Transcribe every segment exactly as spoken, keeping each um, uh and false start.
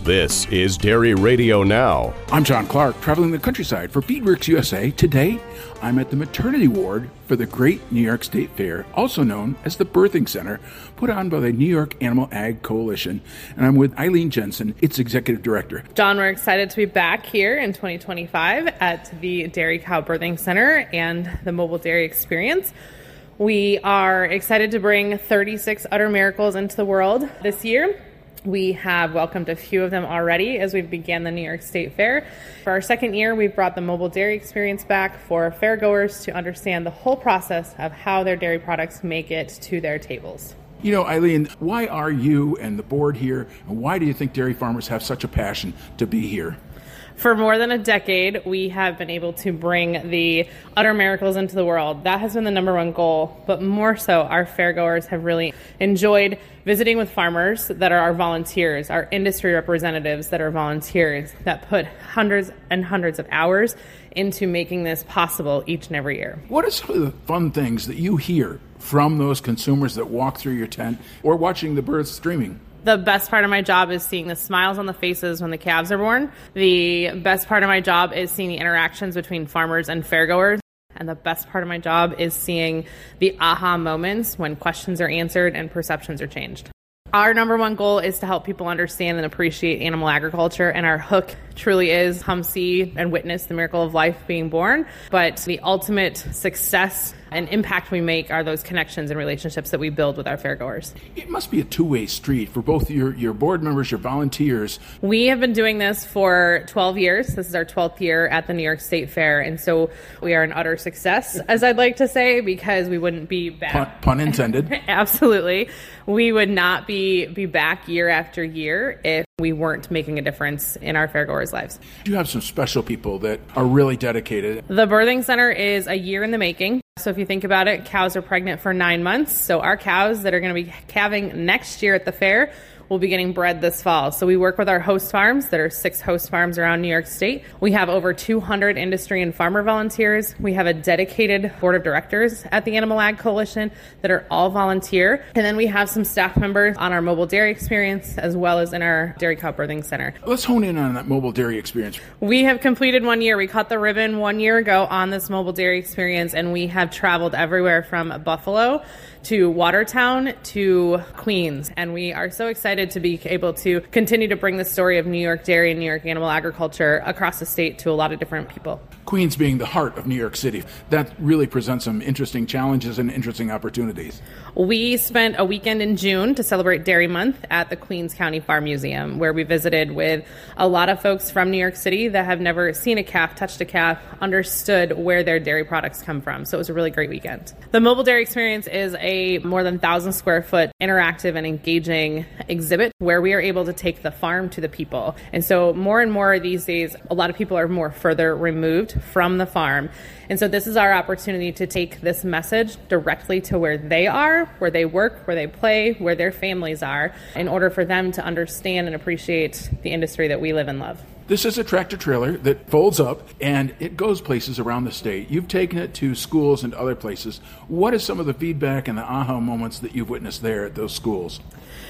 This is Dairy Radio Now. I'm John Clark, traveling the countryside for Feedworks U S A. Today, I'm at the maternity ward for the Great New York State Fair, also known as the Birthing Center, put on by the New York Animal Ag Coalition. And I'm with Eileen Jensen, its executive director. John, we're excited to be back here in twenty twenty-five at the Dairy Cow Birthing Center and the Mobile Dairy Experience. We are excited to bring thirty-six udder miracles into the world this year. We have welcomed a few of them already as we began the New York State Fair. For our second year, we've brought the Mobile Dairy Experience back for fairgoers to understand the whole process of how their dairy products make it to their tables. You know, Eileen, why are you and the board here, and why do you think dairy farmers have such a passion to be here? For more than a decade, we have been able to bring the udder miracles into the world. That has been the number one goal, but more so, our fairgoers have really enjoyed visiting with farmers that are our volunteers, our industry representatives that are volunteers, that put hundreds and hundreds of hours into making this possible each and every year. What are some of the fun things that you hear from those consumers that walk through your tent or watching the birds streaming? The best part of my job is seeing the smiles on the faces when the calves are born. The best part of my job is seeing the interactions between farmers and fairgoers. And the best part of my job is seeing the aha moments when questions are answered and perceptions are changed. Our number one goal is to help people understand and appreciate animal agriculture, and our hook truly is come see and witness the miracle of life being born. But the ultimate success and impact we make are those connections and relationships that we build with our fairgoers. It must be a two-way street for both your, your board members, your volunteers. We have been doing this for twelve years. This is our twelfth year at the New York State Fair, and so we are an utter success, as I'd like to say, because we wouldn't be back. Pun, pun intended. Absolutely. We would not be, be back year after year if we weren't making a difference in our fairgoers' lives. You have some special people that are really dedicated. The Birthing Center is a year in the making. So if you think about it, cows are pregnant for nine months. So our cows that are going to be calving next year at the fair will be getting bred this fall. So we work with our host farms. There are six host farms around New York State. We have over two hundred industry and farmer volunteers. We have a dedicated board of directors at the Animal Ag Coalition that are all volunteer. And then we have some staff members on our Mobile Dairy Experience as well as in our Dairy Cow Birthing Center. Let's hone in on that Mobile Dairy Experience. We have completed one year. We cut the ribbon one year ago on this Mobile Dairy Experience, and we have traveled everywhere from Buffalo to Watertown to Queens. And we are so excited to be able to continue to bring the story of New York dairy and New York animal agriculture across the state to a lot of different people. Queens being the heart of New York City, that really presents some interesting challenges and interesting opportunities. We spent a weekend in June to celebrate Dairy Month at the Queens County Farm Museum, where we visited with a lot of folks from New York City that have never seen a calf, touched a calf, understood where their dairy products come from. So it was a really great weekend. The Mobile Dairy Experience is a more than one thousand square foot interactive and engaging exhibit where we are able to take the farm to the people. And so more and more these days, a lot of people are more further removed from the farm. And so this is our opportunity to take this message directly to where they are, where they work, where they play, where their families are, in order for them to understand and appreciate the industry that we live and love. This is a tractor trailer that folds up and it goes places around the state. You've taken it to schools and other places. What is some of the feedback and the aha moments that you've witnessed there at those schools?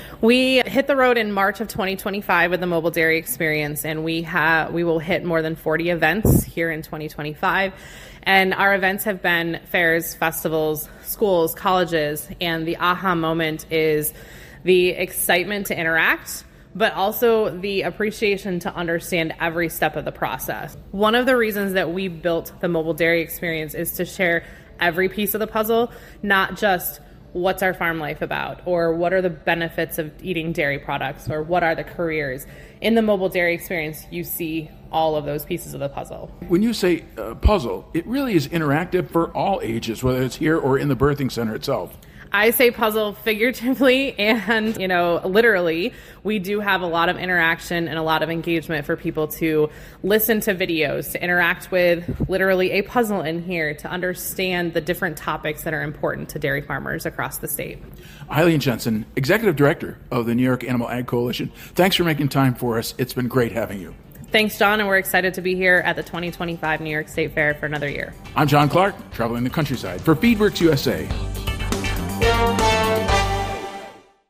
We hit the road in March of twenty twenty-five with the Mobile Dairy Experience, and we have we will hit more than forty events here in twenty twenty-five. And our events have been fairs, festivals, schools, colleges, and the aha moment is the excitement to interact, but also the appreciation to understand every step of the process. One of the reasons that we built the Mobile Dairy Experience is to share every piece of the puzzle, not just what's our farm life about, or what are the benefits of eating dairy products, or what are the careers. In the Mobile Dairy Experience, you see all of those pieces of the puzzle. When you say uh, puzzle, it really is interactive for all ages, whether it's here or in the birthing center itself. I say puzzle figuratively and, you know, literally. We do have a lot of interaction and a lot of engagement for people to listen to videos, to interact with literally a puzzle in here, to understand the different topics that are important to dairy farmers across the state. Eileen Jensen, Executive Director of the New York Animal Ag Coalition. Thanks for making time for us. It's been great having you. Thanks, John, and we're excited to be here at the twenty twenty-five New York State Fair for another year. I'm John Clark, traveling the countryside for Feedworks U S A.